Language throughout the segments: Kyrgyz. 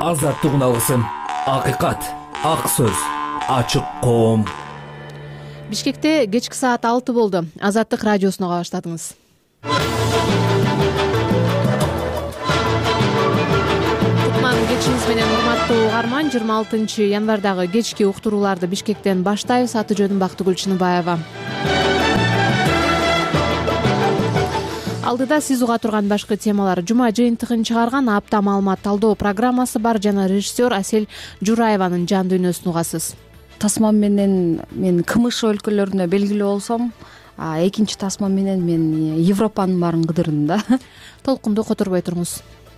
Азаттыгын алгысым, акыйкат, ак сөз, ачык коом. Бишкекте кечки саат 6 болду. Азаттык радиосуна уга баштадыңыз. Кутман кечиңиз менен урматтуу угарман. 26 январдагы кечки уктурууларды Бишкектен баштайбыз. Аты жөнүм Бактыгүл Чыныбаева. Алдыда сиз уга турган башкы темалар: жума жыйынтыгын чыгарган апта маалымат талдоо программасы бар жана режиссер Асель Жураеванын жан дүйнөсүн угасыз. Тасмам менен мен КМШ өлкөлөрүнө белгилүү болсом, экинчи тасмам менен мен Европанын баарын кыдырдым да. Толкунду которбой туруңуз.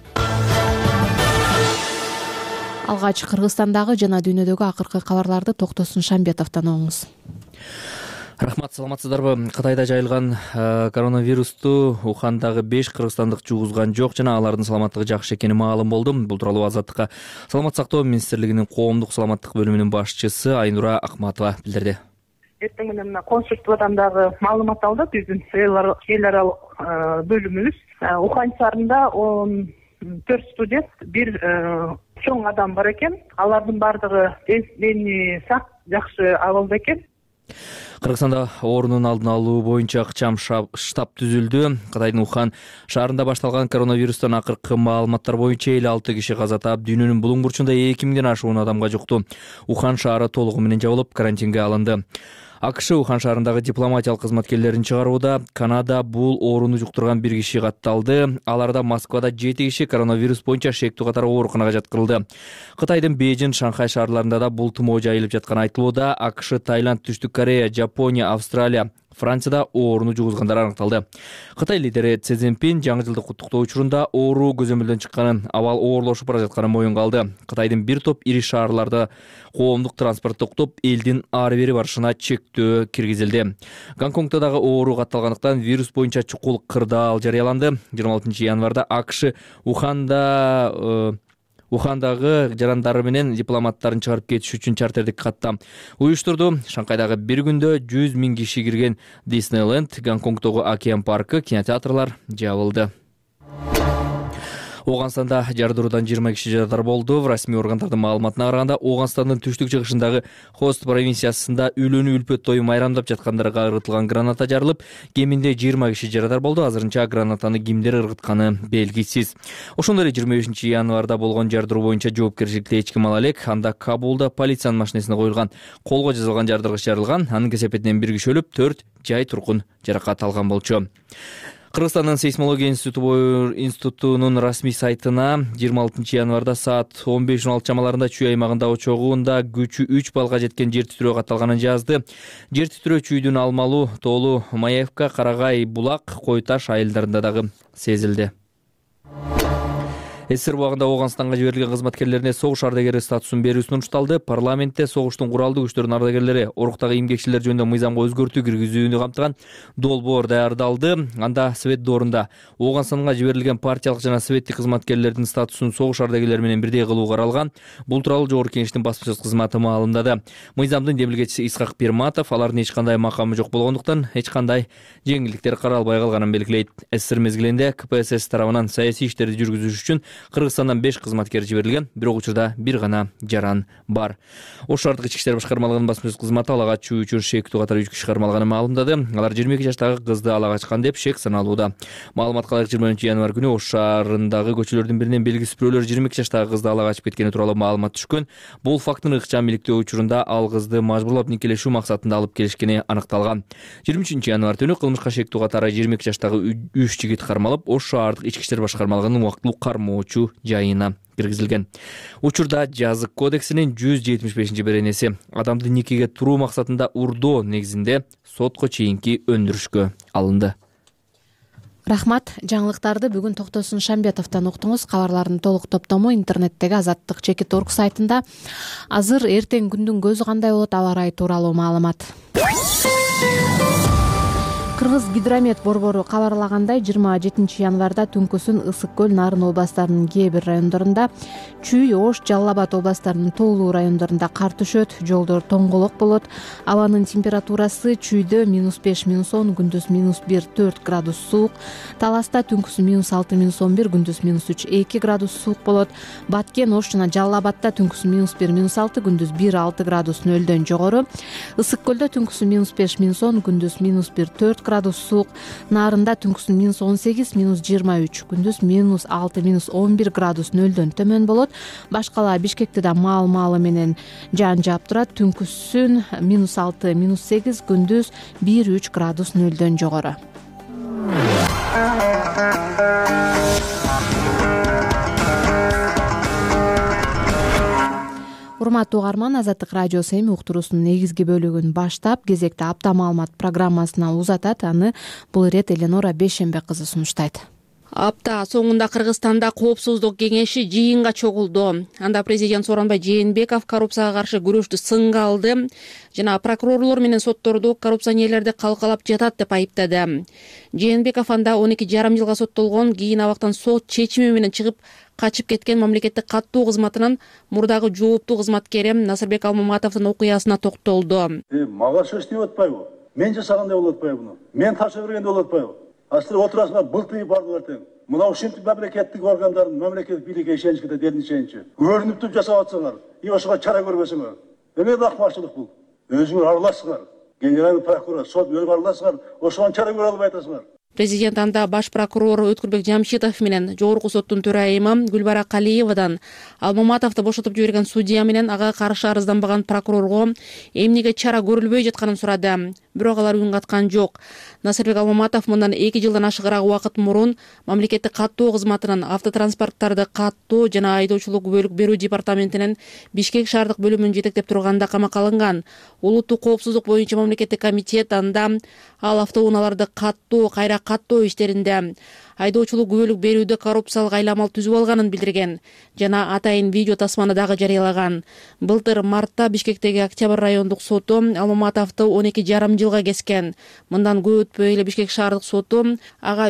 Алгач Кыргызстандагы жана дүйнөдөгү акыркы кабарларды Токтосун Шамбетовдон угуңуз. Рахмат, саламатсыздарбы? Кытайда жайылган коронавирусту Ухандагы 5 кыргызстандык жугузган жок жана алардын саламаттыгы жакшы экени маалым болду. Бул тууралуу Азаттыкка Саламат сактоо министрлигинин коомдук саламаттык бөлүмүнүн башчысы Айнура Акматова билдирди. Эртең менен мына консулстводан дагы маалымат алды биздин эл аралык бөлүмүбүз. Ухан шаарында 14 студент, бир чоң адам бар экен. Алардын бардыгы дени сак, жакшы абалда экен. Кыргызстанда оорунун алдын алуу боюнча ыкчам штаб түзүлдү. Кытайдын Ухан шаарында башталган коронавирустан акыркы маалыматтар боюнча 56 киши каза таап, дүйнөнүн булуң бурчунда 2000ден ашуун адамга жукту. Ухан шаары толугу менен жабылып, карантинге алынды. АКШ Ухан шаарындагы дипломатиялык кызматкерлерин чыгарууда. Канада бул ооруну жуктурган 1 киши катталды. Аларда Москвада 7 киши коронавирус боюнча шектүү катары ооруканага жаткырылды. Кытайдын Бейжин, Шанхай шаарларында да бул тумоо жайылып жатканы айтылууда. АКШ, Таиланд, Түштүк Корея, Жапония, Австралия, Францияда ооруну жугузгандар аныкталды. Кытай лидери Си Цзиньпин жаңы жылдык куттуктоо учурунда оору көзөмөлдөн чыкканын, абал оорлошуп бара жатканын моюнга алды. Кытайдын бир топ ири шаарларда коомдук транспорт токтоп, элдин ары бери барышына чектөө киргизилди. Гонконгдо дагы оору катталгандыктан вирус боюнча чукул кырдаал жарыяланды. 26 январда АКШ Ухандагы жарандары менен дипломаттарын чыгарып кетиш үчүн чартердик катта уюштурду. Шанхайдагы бир күндө 100 000 киши кирген Диснейленд, Гонконгдогу Океан паркы, кинотеатрлар жабылды. Оганстанда жардыруудан 20 киши жарадар болду. Расмий органдардын маалыматына караганда, Оганстандын түштүк чыгышындагы Хост провинциясында үйлөнүү үлпөт тою майрамдап жаткандарга ыргытылган граната жарылып, кеминде 20 киши жарадар болду. Азырынча гранатаны кимдер ыргытканы белгисиз. Ошондой эле 25 январда болгон жардыруу боюнча жоопкерчиликти эч ким ала элек. Анда Кабулда полициянын машинесине коюлган колго жазылган жардыргыч жарылган. Анын кесепетинен 1 киши өлүп, 4 жай тургун жаракат алган болчу. Кыргызстандын сейсмология институтунун расмий сайтына 26 январда саат 15:16 чамаларында Чүй аймагында очогунда күчү 3 балга жеткен жер титирөө катталганын жазды. Жер титирөө Чүйдүн Алмалуу, Тоолу, Маевка, Карагай, Булак, Кой Таш айылдарында дагы сезилди. СССР убагында Оганстанга жиберилген кызматкерлерине согуш ардагери статусун берүү сунушталды. Парламентте согуштун куралдуу күчтөрүнүн ардагерлери оруктагы эмгекчилер жөнүндө мыйзамга өзгөртүү киргизүүнү камтыган долбоор даярдалды. Анда Совет доорунда Оганстанга жиберилген партиялык жана советтик кызматкерлердин статусун согуш ардагерлери менен бирдей кылуу каралган. Бул тууралуу Жогорку Кеңештин баспасөз кызматы маалымдады. Мыйзамдын демилгечиси Исхак Пирматов алардын эч кандай макамы жок болгондуктан эч кандай жеңилдиктер каралбай калганын белгилейт. СССР мезгилинде КПСС тарабынан саясий иштерди жүргүзүш үчүн Кыргызстандан 5 кызматкер жиберилген, бирок учурда бир гана жаран бар. Ош шаардык ички иштер башкармалыгынын баспасөз кызматы ала качуу үчүн шектүү катары 3 киши кармалганын маалымдады. Алар 22 жаштагы кызды ала качкан деп шек саналууда. Маалыматка ылайык 20 январь күнү Ош шаарындагы көчөлөрдүн биринен белгисиз бирөөлөр 22 жаштагы кызды ала качып кеткени тууралуу маалымат түшкөн. Бул фактын ыкчам иликтөө учурунда ал кызды мажбурлап никелешүү максатында алып келишкени аныкталган. 23 январь түнү кылмышка шектүү катары 22 жаштагы 3 жигит кармалып, Ош шаардык ички иштер башкармалыгынын убактылуу кармоочу жайына киргизилген. Учурда жазык кодексинин 175-беренеси адамды никеге туруу максатында урдоо негизинде сотко чейинки өндүрүшкө алынды. Рахмат. Жаңылыктарды бүгүн Токтосун Шамбетовдон уктуңуз. Кабарлардын толук топтому интернеттеги azattik.org сайтында. Азыр эртең күндүн көзү кандай болот, аба ырайы тууралуу маалымат. Кыргыз гидромет борбору кабарлагандай 27 январда түнкүсүн Ысык көл, Нарын областарынын кээ бир райондорунда, Чүй, Ош, Жалал Абад областарынын тоолуу райондорунда кар түшөт, жолдор тоңголок болот. Абанын температурасы Чүйдө -5, -10, күндүз -1-4 градус суук. Таласта түнкүсүн -6, -11, күндүз -3-2 градус суук болот. Баткен, Ош жана Жалал Абадта түнкүсүн -1, -6, күндүз 1-6 градус нөлдөн жогору. Ысык көлдө түнкүсүн -5, -10, күндүз -1-4 градус суук. Нарында түнкүсүн -18, -23, күндүз -6, -11 градус нөлдөн төмөн болот. Башкала Бишкекте да маал-маалы менен жаан жаап турат. Түнкүсүн -6, -8, күндүз 1-3 градус нөлдөн жогору. Урматтуу угарман, Азаттык радиосу эми уктуруусунун негизги бөлүгүн баштап, кезекти апта маалымат программасына узатат. Аны бул ирет Эленора Бейшембек кызы сунуштайт. Апта соңунда Кыргызстанда коопсуздук кеңеши жыйынга чогулду. Анда президент Сооронбай Жээнбеков коррупцияга каршы күрөштү сынга алды жана прокурорлор менен сотторду коррупционерлерди калкалап жатат деп айыптады. Жээнбеков анда 12,5 жылга соттолгон, кийин абактан сот чечими менен чыгып качып кеткен мамлекеттик каттоо кызматынын мурдагы жооптуу кызматкери Насырбек Алмаматовдун окуясына токтолду. Мага сөз деп атпайбы? Мен жасагандай болуп атпайбы буну? Мен ташып бергенде болуп атпайбы? Астыр отурасыңар былтый бардылар тең. Мына ушинтип мамлекеттик органдардын, мамлекеттик бийликке ишеничке дерин ишеничи. Көрүнүп туруп жасап атсаңар, ошого чара көрбөсөңөр. Эмне акмакчылык бул? Өзүңөр аралашсыңар. Генеральный прокурор, сот өзүңөр аралашсыңар, ошого чара көрө албай атасыңар. Президент анда баш прокурор Өткүрбек Жамшитов менен жогорку соттун төрайымы Гүлбара Калиевадан Алмаматовду бошотуп жиберген судья менен ага каршы арызданбаган прокурорго эмнеге чара көрүлбөй жатканын сурады. Бирок алар үн каткан жок. Насырбек Алмаматов мындан 2 жылдан ашыгыраак убакыт мурун мамлекеттик каттоо кызматынын автотранспорттарды каттоо жана айдоочулук бөлүк берүү департаментинин Бишкек шаардык бөлүмүн жетектеп турганда камакка алынган. Улуттук коопсуздук боюнча мамлекеттик комитет анда ал автоунааларды каттоо, кайра каттоо иштеринде айдоочулук күбөлүк берүүдө коррупциялык айламал түзүп алганын билдирген жана атайын видео тасманы дагы жарыялаган. Былтыр мартта Бишкектеги Октябрь райондук соту Алмаматовду 12,5 жылга кескен. Мындан көп өтпөй эле Бишкек шаардык соту ага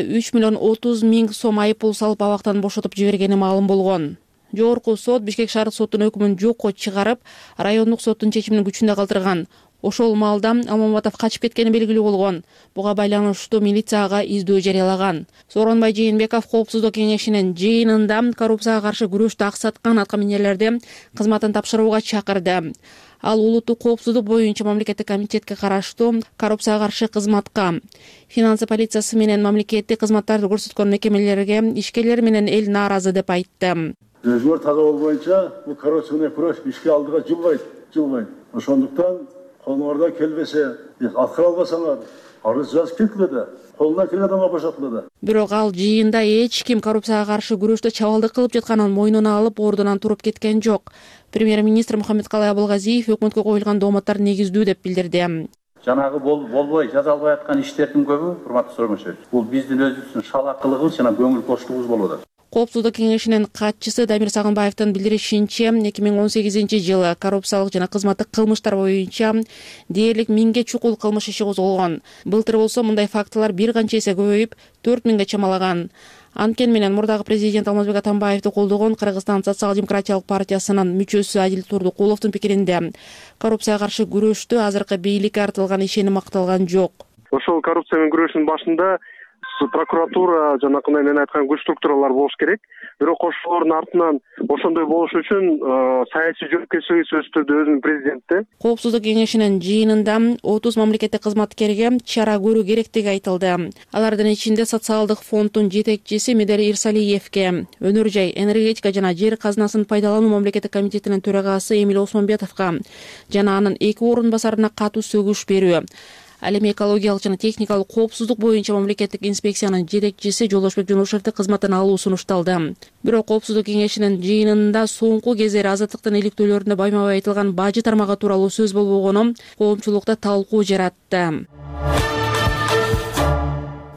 3,30 сом айыппул салып абактан бошотуп жибергени маалым болгон. Жогорку сот Бишкек шаардык сотунун өкүмүн жокко чыгарып, райондук соттун чечимин күчүндө калтырган. Ошол маалда Алмаматов качып кеткени белгилүү болгон. Буга байланыштуу милицияга издөө жарыялаган. Сооронбай Жээнбеков коопсуздук кеңешинин жыйынында коррупцияга каршы күрөштү аксаткан аткаминерлерди кызматын тапшырууга чакырды. Ал улуттук коопсуздук боюнча мамлекеттик комитетке караштуу коррупцияга каршы кызматка, финансы полициясы менен мамлекеттик кызматтарды көрсөткөн мекемелерге ишкерлер менен эл нааразы деп айтты. Өзүңөр таза болбойнча бул коррупцияны күрөш ишке алдыга жылбайт. Ошондуктан колуңардан келбесе, аткара албасаңар, арыз жазып кеткиле да, колунан келген адамга бошотуле да. Бирок ал жыйында эч ким коррупцияга каршы күрөштө чабалдык кылып жатканын мойнуна алып, ордунан туруп кеткен жок. Премьер-министр Мухаммедкалый Абылгазиев өкмөткө коюлган дооматтар негиздүү деп билдирди. Жанагы болбой жазалбай аткан иштердин көбү, урматтуу Сооронбай, бул биздин өзүбүздүн шалакылыгыбыз жана көңүл боштугубуз болуп атат. Коопсуздук кеңешинин катчысы Дамир Сагынбаевдин билдиришинче, 2018 жылы коррупциялык жана кызматтык кылмыштар боюнча дээрлик 1000ге чукул кылмыш иши козголгон. Былтыр болсо мындай фактылар бир канча эсе көбөйүп 4000ге чамалаган. Анткени менен мурдагы президент Алмазбек Атамбаевди колдогон Кыргызстан социал-демократиялык партиясынын мүчөсү Адил Турдукуловдун пикиринде коррупцияга каршы күрөштө азыркы бийликке артылган ишеним акталган жок. Ошол коррупция менен күрөштүн башында прокуратура жанакындай мен айткан күч структуралар болуш керек. Бирок ошолордун артынан ошондой болуш үчүн саясий жоопкерчилиги сөзсүз түрдө өзүнүн президентте. Коопсуздук кеңешинин жыйынында 30 мамлекеттик кызматкерге чара көрүү керектиги айтылды. Алардын ичинде социалдык фонддун жетекчиси Медер Ирсалиевке, өнөр жай, энергетика жана жер казынасын пайдалануу мамлекеттик комитетинин төрагасы Эмил Осмонбетовго жана анын 2 орун басарына катуу сөгүш берүү. Ал эми экологиялык жана техникалык коопсуздук боюнча мамлекеттик инспекциянын жетекчиси Жолдошбек Жоношевди кызматтан алуу сунушталды. Бирок коопсуздук кеңешинин жыйынында соңку кездери азаттыктын иликтөөлөрүндө байма-бай айтылган бажы тармагы тууралуу сөз болбогону коомчулукта талкуу жаратты.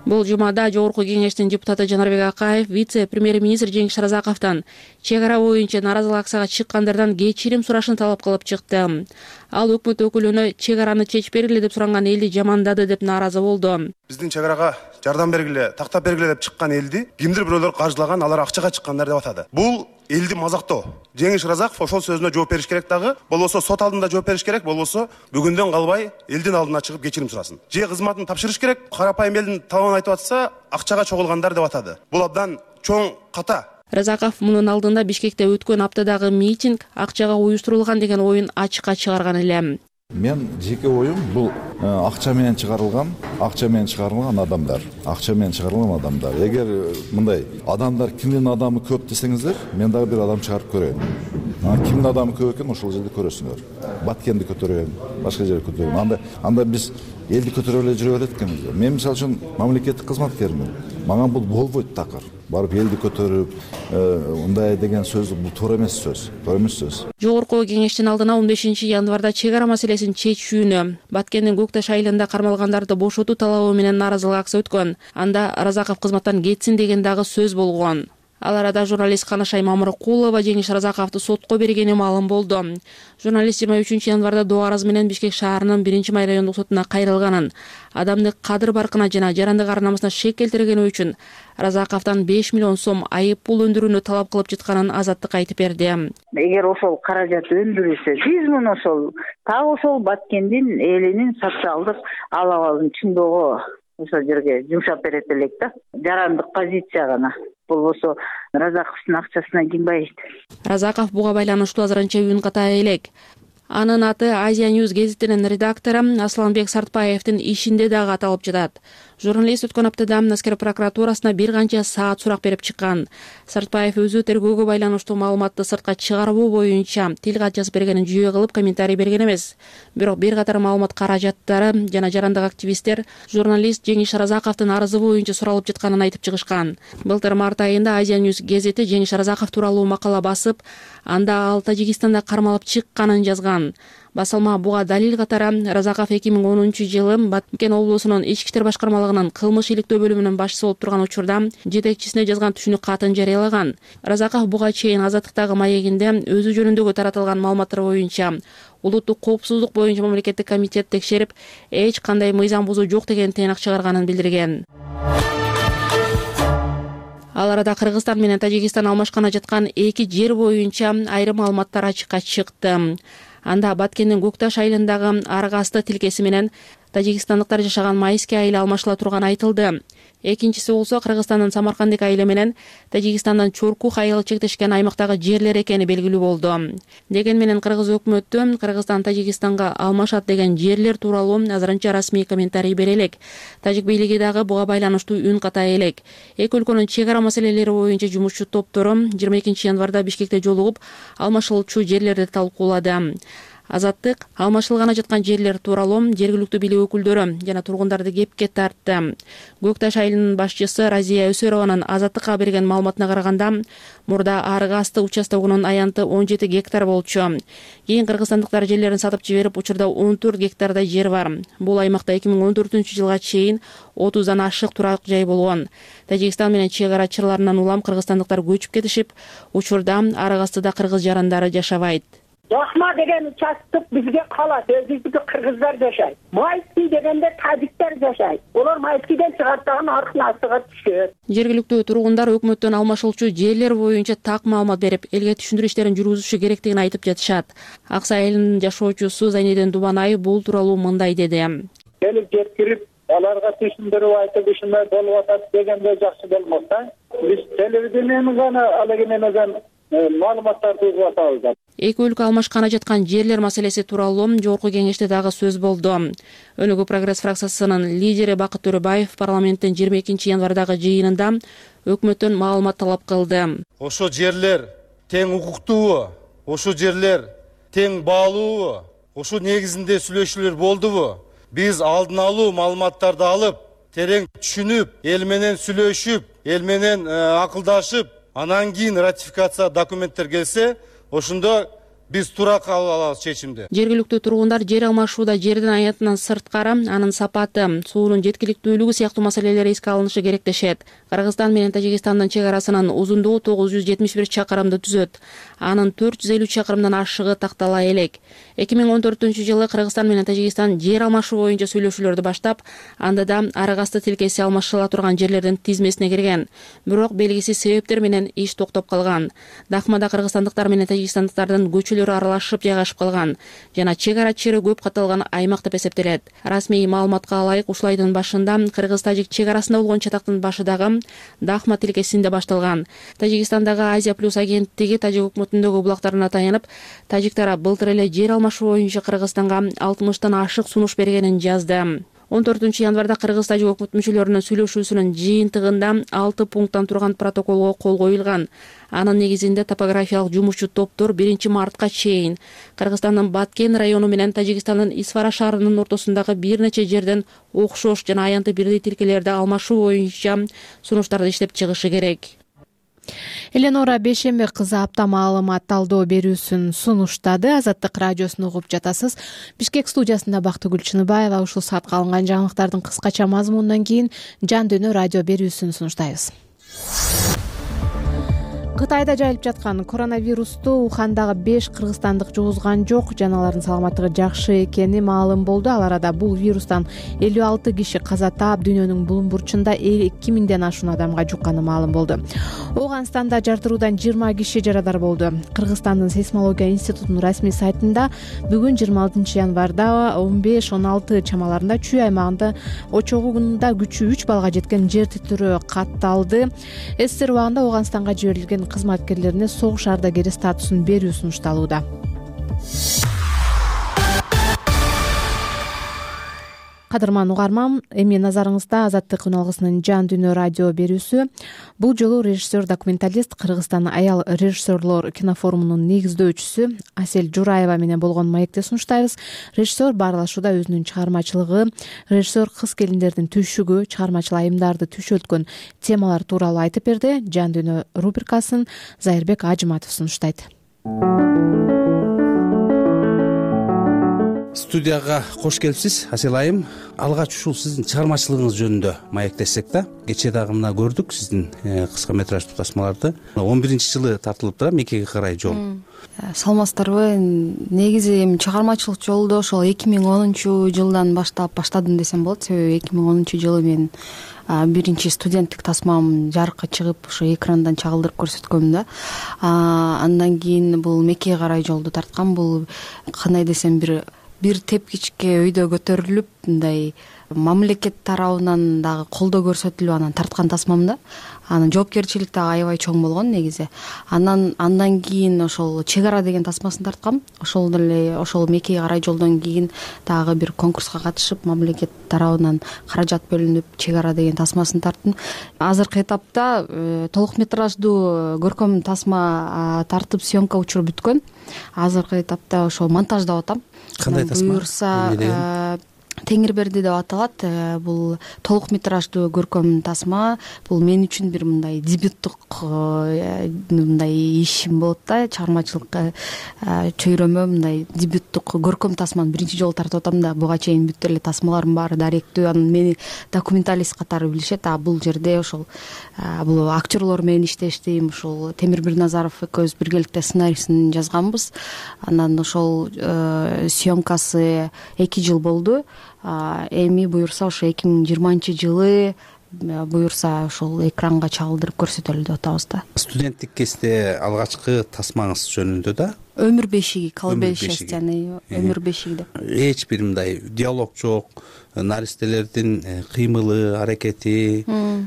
Бул жумада Жогорку кеңештин депутаты Жанарбек Акаев вице-премьер-министр Жеңиш Разаковдон чек ара боюнча нааразылык акцияга чыккандардан кечирим сурашын талап кылып чыкты. Ал өкмөт өкүлүнө чек араны чечип бергиле деп суранган элди жамандады деп нааразы болду. Биздин чек арага жардам бергиле, тактап бергиле деп чыккан элди кимдир бирөөлөр каржылаган, алар акчага чыккандар деп атады. Бул элди мазактоо. Жеңиш Разаков ошол сөзүнө жооп бериш керек дагы, болбосо сот алдында жооп бериш керек, болбосо бүгүндөн калбай элдин алдына чыгып кечирим сурасын. Же кызматын тапшырыш керек, карапайым элдин талабын айтып атса, акчага чогулгандар деп атады. Бул абдан чоң ката. Разаков мунун алдында Бишкекте өткөн аптадагы митинг акчага уюштурулган деген оюн ачыкка чыгарган эле. Мен жеке оюм бул акча менен чыгарылган адамдар. Эгер мындай адамдар кимдин адамы көп десеңиздер, мен дагы бир адам чыгарып көрөйүн. Кимдин адамы көп экен, ошол жерде көрөсүңөр. Баткенди көтөрөйүн, башка жерди көтөрөйүн. Анда биз элди көтөрүп эле жүрө берет экенбиз. Мен мисалы үчүн мамлекеттик кызматкермин. Мага бул болбойт такыр. Барып элди көтөрүп, мындай деген сөз бул туура эмес сөз. Жогорку кеңештин алдына 15 январда чек ара маселесин чечүүнү, Баткендин Көкташ айылында кармалгандарды бошотуу талабы менен нааразылык акция өткөн. Анда Разаков кызматтан кетсин деген дагы сөз болгон. Ал арада журналист Канашай Мамыркулова Жеңиш Разаковду сотко бергени маалым болду. Журналист 23 январда доо арыз менен Бишкек шаарынын 1-май райондук сотуна кайрылганын, адамдык кадыр баркына жана жарандык ар-намысына шек келтиргени үчүн Разаковдон 5 миллион сом айып пул өндүрүүнү талап кылып жатканын Азаттык айтып берди. Эгер ошол каражат өндүрүлсө, биз муну ошол Баткендин элинин социалдык абалын чындоого ошол жерге жумшап берет элек да. Жарандык позиция гана. Болбосо Разаковдун акчасына ким байыйт? Разаков буга байланыштуу азырынча үн ката элек. Анын аты Азия News гезитинин редактору Асланбек Сартбаевдин ишинде дагы аталып жатат. Журналист өткөн аптада Аскер прокуратурасына бир канча саат сурак берип чыккан. Сартбаев өзү тергөөгө байланыштуу маалыматты сыртка чыгаруу боюнча тил кат жазып бергенин жүйө кылып комментарий берген эмес. Бирок бир катар маалымат каражаттары жана жарандык активисттер журналист Жеңиш Разаковдун арызы боюнча суралып жатканын айтып чыгышкан. Былтыр март айында Азия News гезити Жеңиш Разаков тууралуу макала басып, анда ал Тажикстанда кармалып чыкканын жазган. Басылма буга далил катары Разаков 2010-жылы Баткен облусунун ички иштер башкармалыгынын кылмыш иликтөө бөлүмүнүн башчысы болуп турган учурда жетекчисине жазган түшүнүк катын жарыялаган. Разаков буга чейин Азаттыктагы маегинде өзү жөнүндөгү таратылган маалыматтар боюнча улуттук коопсуздук боюнча мамлекеттик комитет текшерип, эч кандай мыйзам бузуу жок деген тыйнак чыгарганын билдирген. Ал арада Кыргызстан менен Тажикстан алмашкана жаткан эки жер боюнча айрым маалыматтар ачыкка чыкты. Анда Баткендин Көкташ айылындагы Аргасты тилкеси менен тажикстандыктар жашаган Майский айылы алмашыла турганы айтылды. Экинчиси болсо Кыргызстандын Самаркандык айылы менен Тажикстандан Чоркух айылы чектешкен аймактагы жерлер экени белгилүү болду. Деген менен кыргыз өкмөтү Кыргызстан Тажикстанга алмашат деген жерлер тууралуу азырынча расмий комментарий бере элек. Тажик бийлиги дагы буга байланыштуу үн ката элек. Эки өлкөнүн чек ара маселелери боюнча жумушчу топтору 22 январда Бишкекте жолугуп алмашылчу жерлерди талкуулады. Азаттык алмашылгана жаткан жерлер тууралуу жергиликтүү бийлик өкүлдөрү жана тургундарды кепке тартты. Көкташ айылынын башчысы Разия Өсөрованын Азаттыкка берген маалыматына караганда, мурда Аргасты участогунун аянты 17 гектар болчу. Кийин кыргызстандыктар жерлерин сатып жиберип, учурда 14 гектардай жер бар. Бул аймакта 2014-жылга чейин 30дан ашык турак жай болгон. Тажикстан менен чек ара чырларынан улам кыргызстандыктар көчүп кетишип, учурда Аргастыда кыргыз жарандары жашабайт. Жахма деген участок бизге калат, өзүбүздү кыргыздар жашайт. Майский дегенде тажиктер жашайт. Олар Майскийден чыгартаган аркынасыга түшөт. Жергиликтүү тургундар өкмөттөн алмашылчу жерлер боюнча так маалымат берип, элге түшүндүрүү иштерин жүргүзүшү керектигин айтып жатышат. Аксай айылынын жашоочусу Зайнеден Дубанай бул тууралуу мындай деди. Келип жеткирип, аларга түшүндүрүп айтып, ушундай болуп атат дегенде жакшы болмокта. Биз телевидениени гана алегенен маалыматтарды угуп атабыз. Эки өлкө алмашкана жаткан жерлер маселеси тууралуу жогорку кеңеште дагы сөз болду. Өнүгүү прогресс фракциясынын лидери Бакыт Төрөбаев парламенттин 22 январдагы жыйынында өкмөттөн маалымат талап кылды. Ошо жерлер тең укуктуубу? Ошо жерлер тең баалуубу? Ошо негизинде сүйлөшүүлөр болдубу? Биз алдын алуу маалыматтарды алып, терең түшүнүп, эл менен сүйлөшүп, эл менен акылдашып, анан кийин ратификация документтер келсе, ошондо биз туура кабыл алабыз чечимди. Жергиликтүү тургундар жер алмашууда жердин аянтынан сырткары, анын сапаты, суунун жеткиликтүүлүгү сыяктуу маселелер эске алынышы керек дешет. Кыргызстан менен Тажикстандын чек арасынын узундугу 971 чакырымды түзөт. Анын 450 чакырымдан ашыгы тактала элек. 2014-жылы Кыргызстан менен Тажикстан жер алмашуу боюнча сүйлөшүүлөрдү баштап, анда да арык-асты тилкеси алмашыла турган жерлердин тизмесине кирген. Бирок белгисиз себептер менен иш токтоп калган. Дахмада кыргызстандыктар менен тажикстандыктардын көчөлөрү аралашып жайгашып калган жана чек ара чери көп катталган аймак деп эсептелет. Расмий маалыматка ылайык ушул айдын башында кыргыз-тажик чек арасында болгон чатактын башы дагы Дахма тилкесинде башталган. Тажикстандагы Азия плюс агенттиги тажик өкмөтүндөгү булактарына таянып, тажиктар былтыр эле жер алмашуу боюнча Кыргызстанга 60тан ашык сунуш бергенин жазды. 14-январда Кыргыз-тажик өкмөт мүчөлөрүнүн сүйлөшүүсүнүн жыйынтыгында 6 пункттан турган протоколго кол коюлган. Анын негизинде топографиялык жумушчу топтор 1-мартка чейин Кыргызстандын Баткен району менен Тажикстандын Исфара шаарынын ортосундагы бир нече жерден окшош жана аянты бирдей тилкелерди алмашуу боюнча сунуштарды иштеп чыгышы керек. Эленора Бейшембек кызы апта маалымат талдоо берүүсүн сунуштады. Азаттык радиосун угуп жатасыз. Бишкек студиясында Бактыгүл Чыныбаева. Ушул саатка алынган жаңылыктардын кыскача мазмунунан кийин Жан дүйнө радио берүүсүн сунуштайбыз. Кытайда жайылып жаткан коронавирусту Ухандагы 5 кыргызстандык жугузган жок, жана алардын саламаттыгы жакшы экени маалым болду. Ал арада бул вирустан 56 киши каза таап, дүйнөнүн булуң бурчунда 2000ден ашуун адамга жукканы маалым болду. Оганстанда жартыруудан 20 киши жарадар болду. Кыргызстандын сейсмология институтунун расмий сайтында бүгүн 26 январда 15-16 чамаларында Чүй аймагында очогунда күчү 3 балга жеткен жер титирөө катталды. СССР убагында Оганстанга жиберилген кызматкерлерине согуш ардагери статусун берүү сунушталууда. Кадырман угарман, эми назарыңызда Азаттык үналгысынын Жан дүйнө радио берүүсү. Бул жолу режиссер-документалист, Кыргызстан аял режиссерлор кинофорумунун негиздөөчүсү Асель Жураева менен болгон маекти сунуштайбыз. Режиссер баарлашууда өзүнүн чыгармачылыгы, режиссер кыз келиндердин түшүгү, чыгармачыл айымдарды түшөлткөн темалар тууралуу айтып берди. Жан дүйнө рубрикасын Зайырбек Ажыматов сунуштайт. Студияга кош келипсиз, Асел айым. Алгач ушул сиздин чыгармачылыгыңыз жөнүндө маектессек да. Кечээ дагы мына көрдүк сиздин кыска метраждуу тасмаларды. 11-жылы тартылып турат Меккеге карай жол. Саламатсыздарбы? Негизи эми чыгармачылык жолдо ошол 2010-жылдан баштадым десем болот. Себеби 2010-жылы мен биринчи студенттик тасмам жарыкка чыгып, ошо экрандан чагылдырып көрсөткөм да. Андан кийин бул Меккеге карай жолду тарткан. Бул кандай десем бир тепкичке өйдө көтөрүлүп, мындай мамлекет тарабынан дагы колдоо көрсөтүлүп анан тарткан тасмам да. Анын жоопкерчилик дагы аябай чоң болгон негизи. Андан кийин ошол чек ара деген тасмасын тарткам. Ошол деле ошол Меккеге карай жолдон кийин дагы бир конкурска катышып, мамлекет тарабынан каражат бөлүнүп, чек ара деген тасмасын тарттым. Азыркы этапта толук метраждуу көркөм тасма тартып, съемка учуру бүткөн. Азыркы этапта ошол монтаждап атам. Кандай тасма? Буюрса Теңир берди деп аталат. Бул толук метраждуу көркөм тасма. Бул мен үчүн бир мындай дебюттук мындай ишим болот да. Чыгармачылыкка чөйрөмө мындай дебюттук көркөм тасманы биринчи жолу тартып атам да. Буга чейин бүт эле тасмаларым бар, даректүү. Анан мени документалист катары билишет. Бул жерде ошол бул актерлор менен иштештим. Ошол Темир Бирназаров экөөбүз биргеликте сценарийсин жазганбыз. Анан ошол съемкасы 2 жыл болду. Эми буюрса ошо 2020-жылы буюрса ошол экранга чагылдырып көрсөтөлү деп атабыз да. Студенттик кезде алгачкы тасмаңыз жөнүндө да? Өмүр бешиги, колыбай счастьяны, өмүр бешиги деп. Эч бир мындай диалог жок, наристелердин кыймылы, аракети,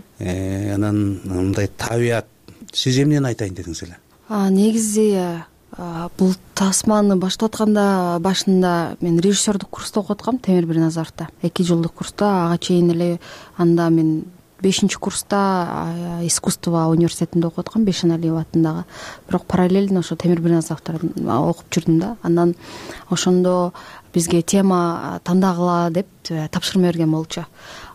анан мындай табият. Сиз эмнени айтайын дедиңиз эле? Негизи бул тасманы баштап атканда башында мен режиссердук курста окуп аткам Темир Бирназаровда. 2 жылдык курста, ага чейин эле анда мен 5-курста искусство университетинде окуп аткам, Бешеналиева атындагы. Бирок параллельно ошо Темир Бирназаровда окуп жүрдүм да. Андан ошондо бизге тема тандагыла деп тапшырма берген болчу.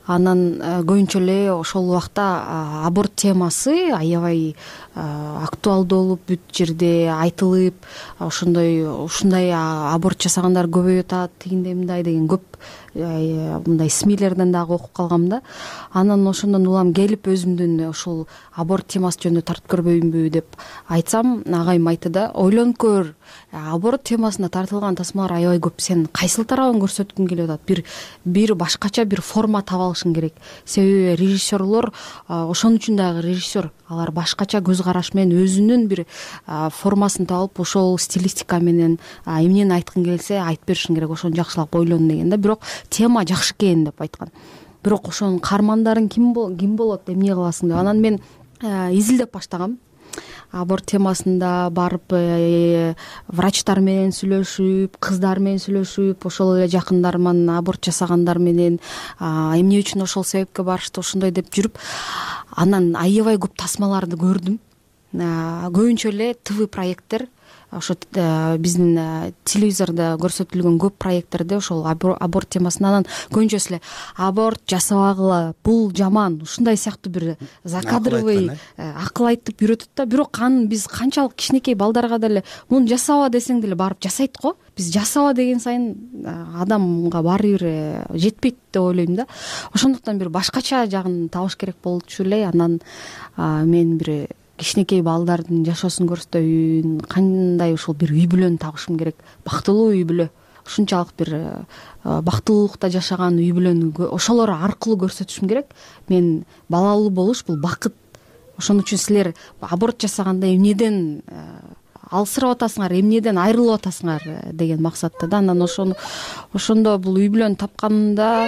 анан көбүнчө эле ошол убакта аборт темасы аябай актуалдуу болуп бүт жерде айтылып, ушундай аборт жасагандар көбөйүп атат, тигиндей мындай деген көп мындай СМИлерден дагы окуп калгам да. Анан ошондон улам келип өзүмдүн ушул аборт темасы жөнүндө тартып көрбөйүнбү деп айтсам, агайым айтты да, ойлонуп көр, аборт темасына тартылган тасмалар аябай көп, сен кайсыл тарабын көрсөткүң келип атат, бир башкача бир форма таба алышың керек. Себеби режиссерлор, ошон үчүн дагы режиссер, алар башкача көз караш менен өзүнүн бир формасын табып, ошол стилистика менен эмнени айткың келсе айтып беришиң керек, ошону жакшылап ойлон деген да. Бирок тема жакшы экен деп айткан. Бирок ошонун каармандарың ким болот, эмне кыласың деп. Анан мен изилдеп баштагам. Аборт темасында барып врачтар менен сүйлөшүп, кыздар менен сүйлөшүп, ошол эле жакындарыман аборт жасагандар менен эмне үчүн ошол себепке барышты, ошондой деп жүрүп, анан аябай көп тасмаларды көрдүм. Көбүнчө эле ТВ проекттер, ошо биздин телевизордо көрсөтүлгөн көп проекттерде ошол аборт темасына, анан көбүнчөсү эле аборт жасабагыла, бул жаман, ушундай сыяктуу бир закадровый акыл айтып үйрөтөт да. Бирок анын биз канчалык кичинекей балдарга деле муну жасаба десең деле барып жасайт го. Биз жасаба деген сайын адамга баары бир жетпейт деп ойлойм да. Ошондуктан бир башкача жагын табыш керек болчу эле. Анан мен бир кичинекей балдардын жашоосун көрсөтөйүн, кандай ушул бир үй бүлөнү табышым керек, бактылуу үй бүлө, ушунчалык бир бактылуулукта жашаган үй бүлөнү ошолор аркылуу көрсөтүшүм керек. Мен балалуу болуш бул бакыт. Ошон үчүн силер аборт жасаганда эмнеден алсырап атасыңар, эмнеден айрылып атасыңар деген максатта да. Анан ошондо бул үй бүлөнү тапканымда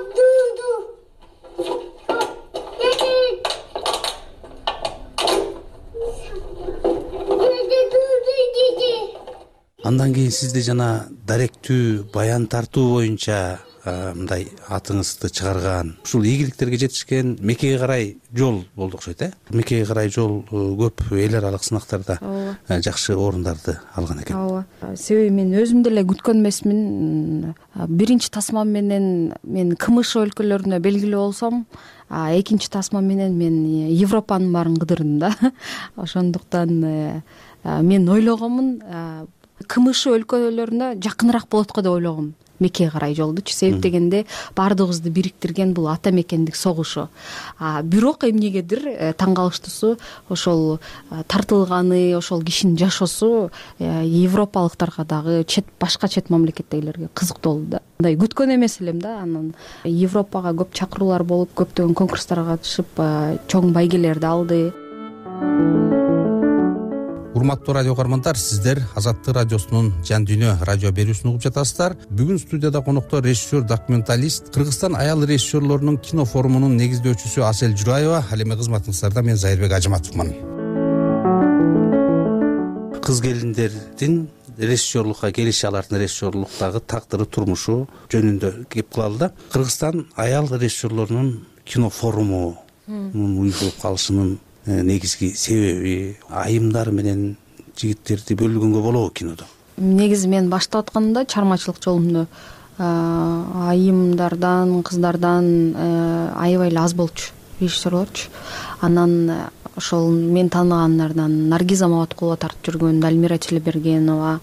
андан кийин сизди жана даректүү баян тартуу боюнча мындай атыңызды чыгарган, ушул ийгиликтерге жетишкен Мекеге карай жол болду окшойт, Мекеге карай жол көп эл аралык сынактарда жакшы орундарды алган экен. Ооба. Себеби мен өзүм деле күткөн эмесмин. Биринчи тасма менен мен КМШ өлкөлөрүнө белгилүү болсом, экинчи тасма менен мен Европанын баарын кыдырдым да. Ошондуктан мен ойлогомун, КМШ өлкөлөрүнө жакыныраак болот го деп ойлогом Мекеге карай жолдучу. Себеп дегенде баардыгыбызды бириктирген бул ата мекендик согушу. Бирок эмнегедир таң калыштуусу, ошол тартылганы, ошол кишинин жашоосу европалыктарга дагы башка чет мамлекеттегилерге кызыктуу болду да. Мындай күткөн эмес элем да. Анан Европага көп чакыруулар болуп, көптөгөн конкурстарга катышып, чоң байгелерди алды. Урматтуу радио көрөрмандар, сиздер Азаттык радиосунун Жан дүйнө радио берүүсүн угуп жатасыздар. Бүгүн студияда конокто режиссер, документалист, Кыргызстан аял режиссерлорунун кино форумунун негиздөөчүсү Асел Жураева. Ал эми кызматыңыздарда мен Зайырбек Ажыматовмун. Кыз келиндердин режиссерлукка келиши, алардын режиссерлуктагы тагдыры, турмушу жөнүндө кеп кылалы да. Кыргызстан аял режиссерлорунун кино форуму уюшулуп калышынын негизги себеби, айымдар менен жигиттерди бөлгөнгө болобу кинодо? Негизи мен баштап атканда чыгармачылык жолумду айымдардан, кыздардан аябай эле аз болчу режиссерлорчу. Анан ошол мен тааныгандардан Наргиза Маматкулова тартып жүргөн, Дальмира Челебергенова,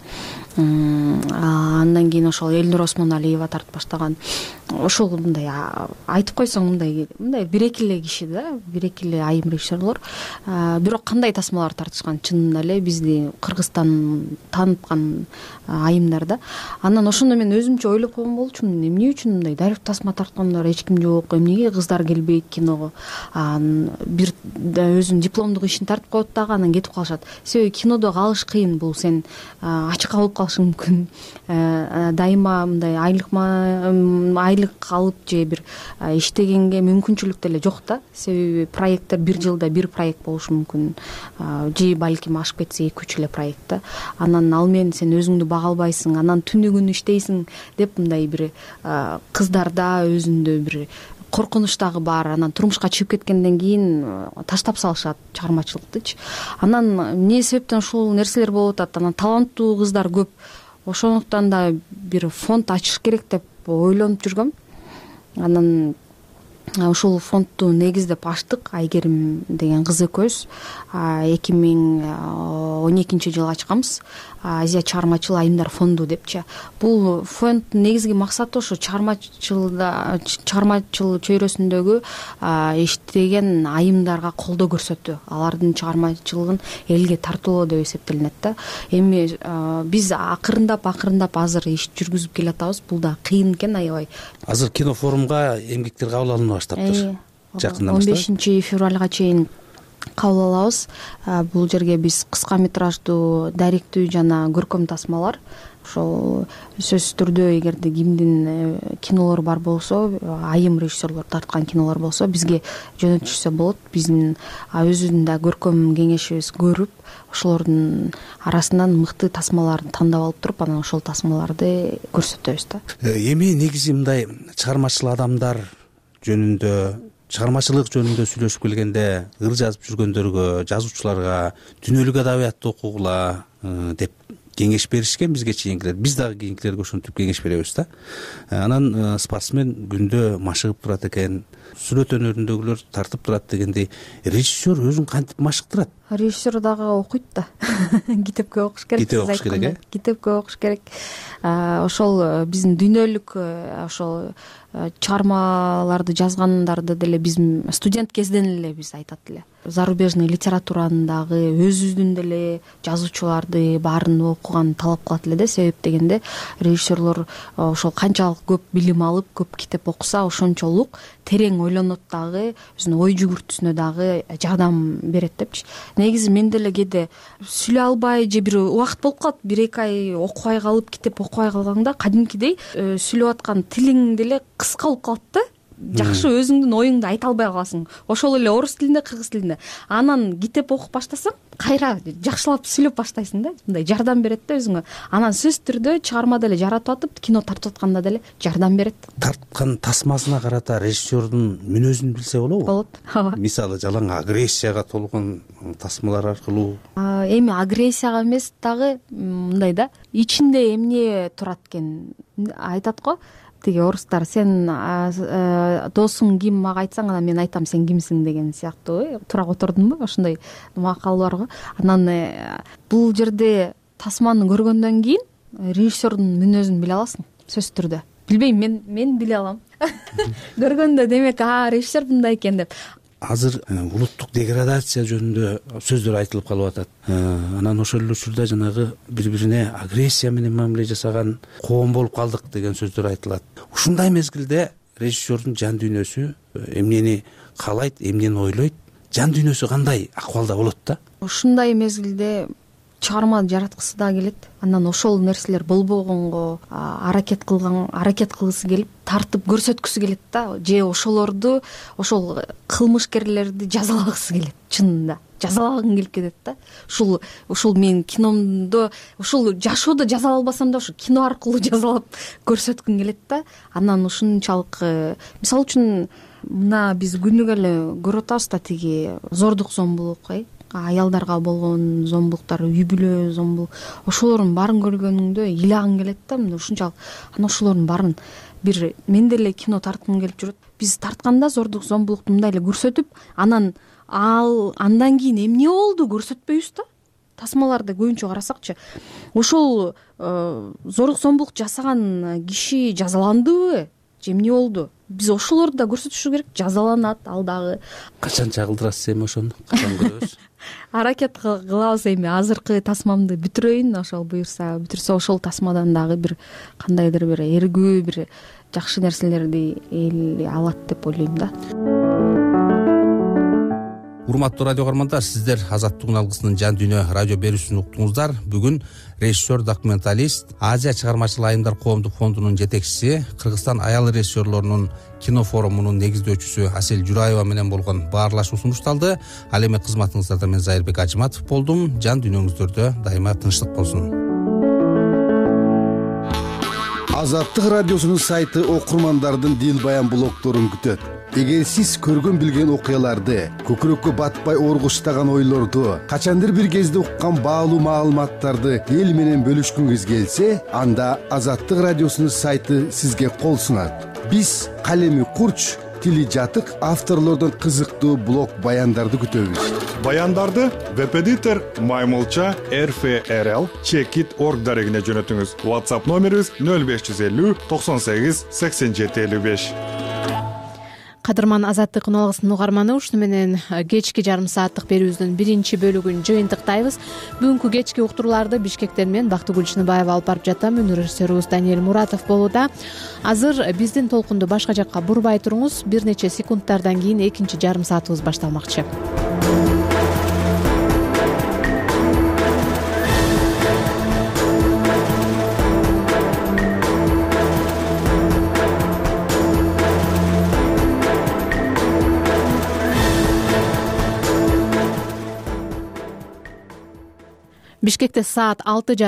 андан кийин ошол Элнур Осмоналиева тартып баштаган. Ошол мындай айтып койсоң мындай бир-эки эле киши да, бир-эки эле айым режиссерлор. Бирок кандай тасмалар тартышкан, чынында эле бизди Кыргызстан тааныткан айымдар да. Анан ошондо мен өзүмчө ойлоп койгон болчумун, эмне үчүн мындай дарек тасма тарткандар эч ким жок, эмнеге кыздар келбейт киного? Бир өзүнүн дипломдук ишин тартып коет дагы, анан кетип калышат. Себеби кинодо калыш кыйын, бул сен ачыкка болуп калышың мүмкүн. Дайыма мындай айлык алып же бир иштегенге мүмкүнчүлүк деле жок да. Себеби проекттер бир жылда бир проект болушу мүмкүн. Же балким ашып кетсе 2-3 эле проект да. Анан ал менен сен өзүңдү бага албайсың, анан түнү күнү иштейсиң деп мындай бир кыздарда өзүндө бир коркунуч дагы бар. Анан турмушка чыгып кеткенден кийин таштап салышат чыгармачылыктычы. Анан эмне себептен ушул нерселер болуп атат? Анан таланттуу кыздар көп. Ошондуктан да бир фонд ачыш керек деп ойлонуп жүргөм. Анан ушул фондду негиздеп ачтык. Айгерим деген кыз экөөбүз 2012-жылы ачканбыз. Азия чыгармачыл айымдар фонду депчи. Бул фонддун негизги максаты ошо чыгармачыл чөйрөсүндөгү иштеген айымдарга колдоо көрсөтүү, алардын чыгармачылыгын элге тартуулоо деп эсептелинет да. Эми биз акырындап азыр иш жүргүзүп келатабыз. Бул да кыйын экен аябай. Азыр кинофорумга эмгектер кабыл алына баштаптыр. Жакында 15 февралга чейин кабыл алабыз. Бул жерге биз кыска метраждуу, даректүү жана көркөм тасмалар, ошол сөзсүз түрдө эгерде кимдин кинолору бар болсо, айым режиссерлор тарткан кинолор болсо, бизге жөнөтүшсө болот. Биздин өзүбүздүн да көркөм кеңешибиз көрүп, ошолордун арасынан мыкты тасмаларды тандап алып туруп, анан ошол тасмаларды көрсөтөбүз да. Эми негизи мындай чыгармачыл адамдар жөнүндө, чыгармачылык жөнүндө сүйлөшүп келгенде ыр жазып жүргөндөргө, жазуучуларга дүйнөлүк адабиятты окугула деп кеңеш беришкен бизге чейинкилер. Биз дагы кийинкилерге ошентип кеңеш беребиз да. Анан спортсмен күндө машыгып турат экен, сүрөт өнөрүндөгүлөр тартып турат дегендей, режиссер өзүн кантип машыктырат? Режиссер дагы окуйт да. Китепке окуш керек. Китепке окуш керек. Ошол биздин дүйнөлүк ошол чыгармаларды жазгандарды деле биз студент кезден эле биз айтат эле. Зарубежный литератураны дагы өзүбүздүн деле жазуучуларды баарын окуган талап кылат эле да. Себеп дегенде режиссерлор ошол канчалык көп билим алып, көп китеп окуса, ошончолук терең ойлонот дагы, өзүнүн ой жүгүртүүсүнө дагы жардам берет депчи. Негизи мен деле кээде сүйлөй албай же бир убакыт болуп калат, 1-2 ай окубай калып, китеп окубай калганда кадимкидей сүйлөп аткан тилиң деле кыска болуп калат да. Жакшы өзүңдүн оюңду айта албай каласың. Ошол эле орус тилинде, кыргыз тилинде. Анан китеп окуп баштасаң, кайра жакшылап сүйлөп баштайсың да. Мындай жардам берет да өзүңө. Анан сөзсүз түрдө чыгарма деле жаратып атып, кино тартып атканда деле жардам берет. Тарткан тасмасына карата режиссердун мүнөзүн билсе болобу? Болот. Ооба. Мисалы жалаң агрессияга толгон тасмалар аркылуу. Эми агрессияга эмес дагы мындай да, ичинде эмне турат экен айтат го. Тиги орустар, сен досуң ким мага айтсаң, анан мен айтам сен кимсиң деген сыяктуу. Туура котордумбу? Ошондой макал бар го. Анан бул жерде тасманы көргөндөн кийин режиссердун мүнөзүн биле аласың, сөзсүз түрдө. Билбейм, мен биле алам. Көргөндө демек, режиссер мындай экен деп. Азыр улуттук деградация жөнүндө сөздөр айтылып калып атат. Анан ошол эле учурда жанагы бири-бирине агрессия менен мамиле жасаган коом болуп калдык деген сөздөр айтылат. Ушундай мезгилде режиссердун жан дүйнөсү эмнени каалайт, эмнени ойлойт, жан дүйнөсү кандай акыбалда болот да? Ушундай мезгилде чыгарма жараткысы да келет. Анан ошол нерселер болбогонго аракет кылгысы келип, тартып көрсөткүсү келет да. Же ошолорду, ошол кылмышкерлерди жазалагысы келет. Чынында жазалагым келип кетет да. Ушул мен киномдо, ушул жашоодо жазала албасам да, ошо кино аркылуу жазалап көрсөткүм келет да. Анан ушунчалык, мисалы үчүн, мына биз күнүгө эле көрүп атабыз да, тиги зордук, зомбулук, аялдарга болгон зомбулуктар, үй бүлө зомбулук, ошолордун баарын көргөнүңдө ыйлагың келет да. Мына ушунчалык анан ошолордун баарын бир мен деле кино тарткым келип жүрөт. Биз тартканда зордук, зомбулукту мындай эле көрсөтүп, анан андан кийин эмне болду көрсөтпөйбүз да. Тасмаларды көбүнчө карасакчы, ошол зордук, зомбулук жасаган киши жазаландыбы же эмне болду? Биз ошолорду да көрсөтүшү керек. Жазаланат ал дагы. Качан чагылдырасыз эми ошону? Качан көрөбүз? Аракет кылабыз эми. Азыркы тасмамды бүтүрөйүн, ошол буюрса, бүтүрсө ошол тасмадан дагы бир кандайдыр бир эргүү, бир жакшы нерселерди эл алат деп ойлойм да. Урматтуу радио көрөрмандар, сиздер Азаттыктын алгысынын жан дүйнө радио берүүсүн уктуңуздар. Бүгүн режиссер, документалист, Азия чыгармачыл айымдар коомдук фондунун жетекчиси, Кыргызстан аял режиссерлорунун кино форумунун негиздөөчүсү Асель Жураева менен болгон баарлашуу сунушталды. Ал эми кызматыңыздарда мен Зайырбек Ажыматов болдум. Жан дүйнөңүздөрдө дайыма тынчтык болсун. Азаттык радиосунун сайты окурмандардын дил баян блогторун күтөт. Эгер сиз көргөн билген окуяларды, көкүрөккө батпай оргуштаган ойлорду, качандыр бир кезде уккан баалуу маалыматтарды эл менен бөлүшкүңүз келсе, анда Азаттык радиосунун сайты сизге кол сунат. Биз калеми курч, тили жатык авторлордон кызыктуу блог баяндарды күтөбүз. Баяндарды веб-эдитор Маймылча RFRL Checkit.org дарегине жөнөтүңүз. WhatsApp номерибиз 0550 98 87 55. Кадырман Азаттык үналгысынын угарманы, ушуну менен кечки жарым сааттык берүүбүздүн биринчи бөлүгүн жыйынтыктайбыз. Бүгүнкү кечки уктурууларды Бишкектен мен Бактыгүл Чыныбаева алып барып жатам. Режиссерубуз Даниэль Муратов болууда. Азыр биздин толкунду башка жакка бурбай туруңуз. Бир нече секундтардан кийин экинчи жарым саатыбыз башталмакчы. Бишкекте саат 6